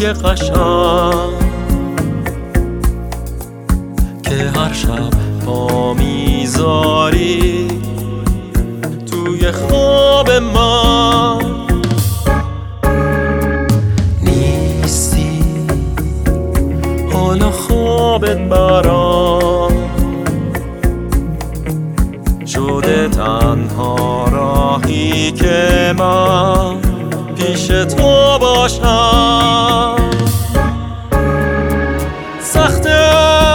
رویای قشنگ که هر شب پا میذاری توی خواب من نیستی، حالا خوابت برام شده تنها راهی که من پیش تو باشم. سخته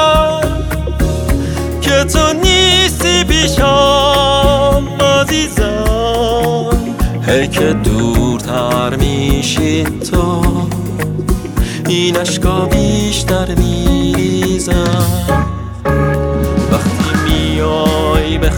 که تو نیستی پیشم عزیزم، هی که دورتر میشی تو این اشکا بیشتر میریزم. وقتی میای به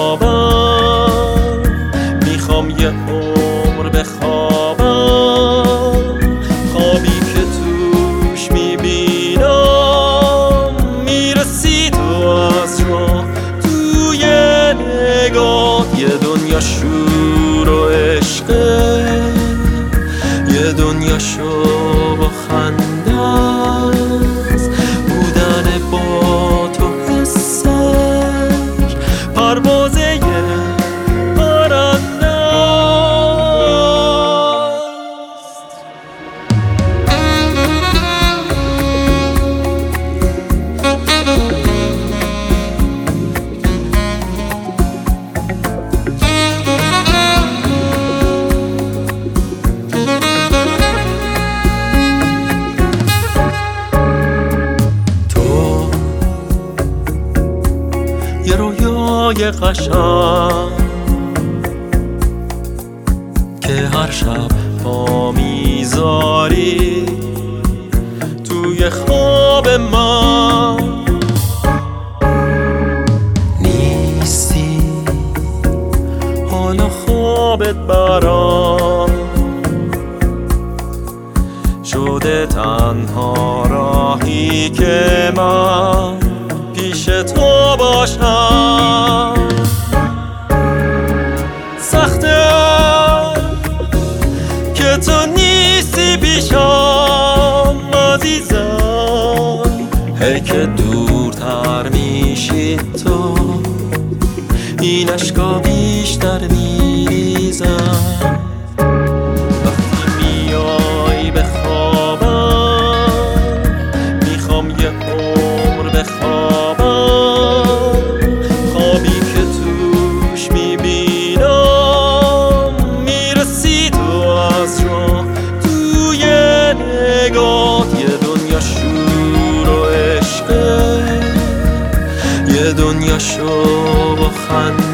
خوابم میخوام یه عمر بخوابم، خوابی که توش میبینم میرسی تو از راه توی نگاه. یه دنیا شور و عشقه، یه دنیا شو با خنده است، بودن با تو حسش پروازه پرنده است. یه رویای قشنگ که هر شب پا میذاری توی خواب من نیستی، حالا خوابت برام شده تنها راهی که من پیش تو باشم. سخته که تو نیستی پیشم عزیزم، هی که دورتر میشی تو این اشکا بیشتر میریزم. وقتی میای به خوابم میخوام یه عمر بخوابم، خوابی که توش میبینم میرسی تو از راه توی نگاه. یه دنیا شور و عشقه، یه دنیا شو با خنده